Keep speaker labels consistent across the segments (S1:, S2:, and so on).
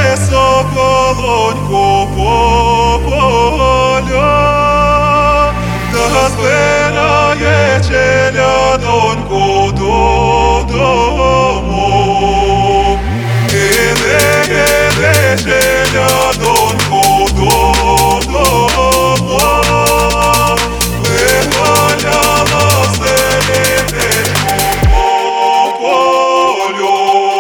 S1: соколонько по поля, та збирає челядоньку додому. Іде челядоньку додому, виганяла в селі течку по полю.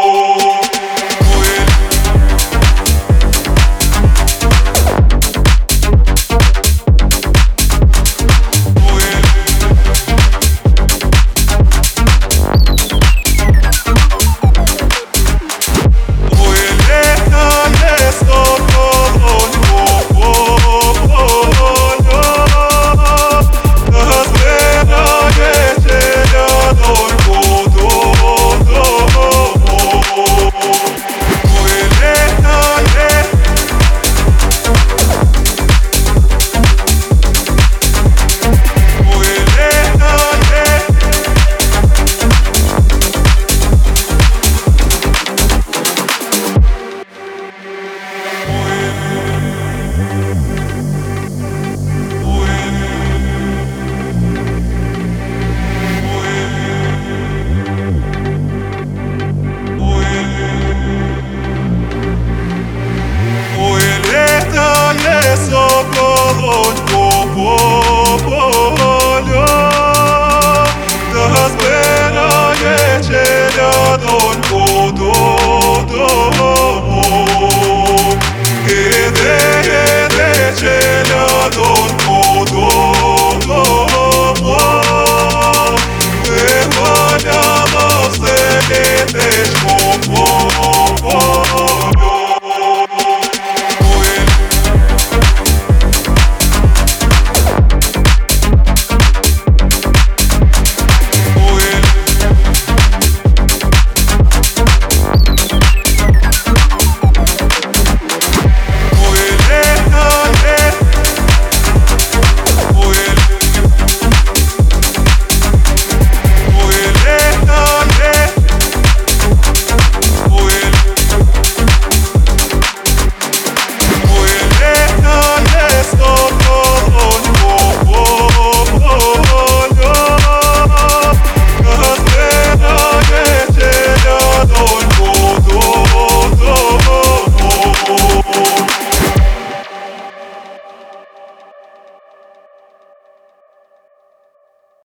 S1: Соколонько по поля, та збирає челядоньку додому. Іде челядоньку додому, виганяла в селі течку по